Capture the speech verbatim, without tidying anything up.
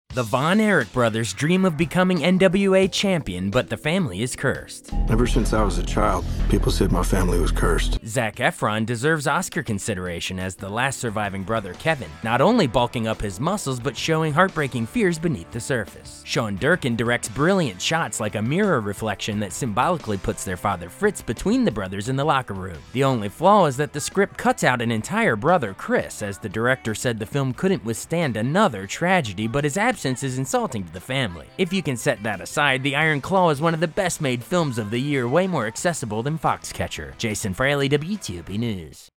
The Von Erich brothers dream of becoming N W A champion, but the family is cursed. Ever since I was a child, people said my family was cursed. Zac Efron deserves Oscar consideration as the last surviving brother Kevin, not only bulking up his muscles but showing heartbreaking fears beneath the surface. Sean Durkin directs brilliant shots like a mirror reflection that symbolically puts their father Fritz between the brothers in the locker room. The only flaw is that the script cuts out an entire brother, Chris, as the director said the film couldn't withstand another tragedy, but his absence is insulting to the family. If you can set that aside, The Iron Claw is one of the best made films of the year, way more accessible than Foxcatcher. Jason Fraley, W T O P News.